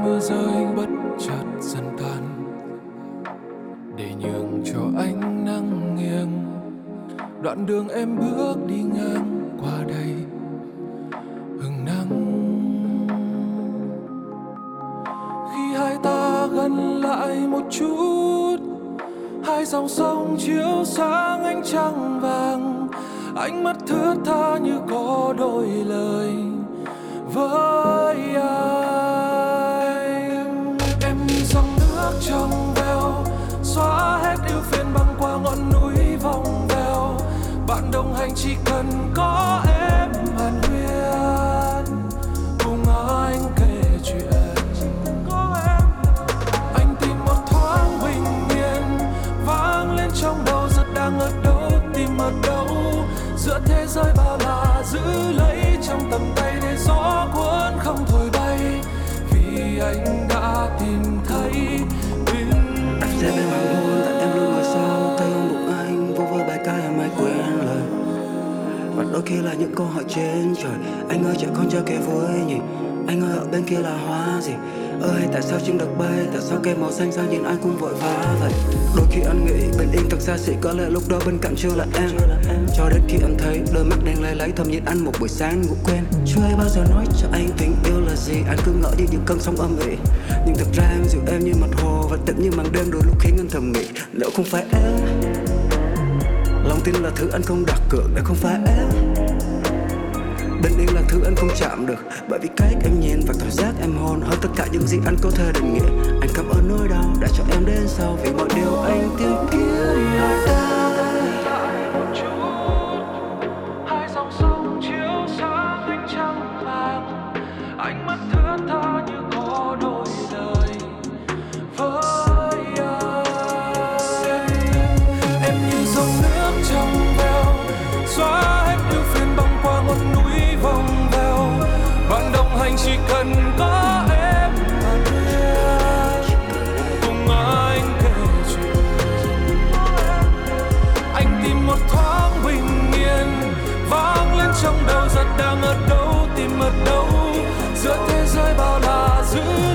mưa rơi bất chợt dần tan, để nhường cho ánh nắng nghiêng. Đoạn đường em bước đi ngang qua đây hừng nắng. Khi hai ta gần lại một chút, hai dòng sông chiếu sáng ánh trăng vàng, ánh mắt thướt tha như có đôi lời với anh. Em như dòng nước trong veo, xóa hết ưu phiền băng qua ngọn núi vòng vèo. Bạn đồng hành chỉ cần có em hàn huyên, cùng anh kể chuyện. Anh tìm một thoáng bình yên, vang lên trong đầu rất đang ở đâu, tìm ở đâu. Giữa thế giới bao la giữ lấy trong tầm tay, để gió cuốn không thổi bay, vì anh đã tìm thấy bình yên. Anh sẽ bên hoàng hôn, tại em luôn ngồi sau tay ôm bụng anh, vô vơ bài ca em hay quên lời. Và đôi khi là những câu hỏi trên trời. Anh ơi trẻ con chưa kể vui nhỉ, anh ơi ở bên kia là hoa gì, ơi tại sao chim được bay, tại sao cây màu xanh sao nhìn ai cũng vội vã vậy. Đôi khi anh nghĩ bình yên thật xa xỉ, có lẽ lúc đó bên cạnh chưa là em. Cho đến khi anh thấy đôi mắt đen lấy thầm nhìn anh một buổi sáng ngủ quên. Chưa ai bao giờ nói cho anh tình yêu là gì, anh cứ ngỡ đi những cơn sóng âm ỉ. Nhưng thực ra em dịu em như mặt hồ, và tĩnh như màn đêm đôi lúc khiến anh thầm nghĩ, nếu không phải em, lòng tin là thứ anh không đặt cược, nếu không phải em, bình yên là thứ anh không chạm được. Bởi vì cách em nhìn và cảm giác em hôn hơn tất cả những gì anh có thể định nghĩa. Anh cảm ơn nỗi đau đã cho em đến sau, vì mọi điều anh tìm kiếm hai ta. Hai dòng sông chiếu sáng ánh trăng vàng, ánh mắt thướt tha như có đôi lời với anh. Em như dòng nước trong veo, xóa hết ưu phiền băng qua ngọn núi vòng vèo. Bạn đồng hành chỉ cần có em hàn huyên, cùng anh kể chuyện. Anh tìm một thoáng bình yên, vang lên trong đầu rất đang ở đâu, tìm ở đâu. Giữa thế giới bao la giữ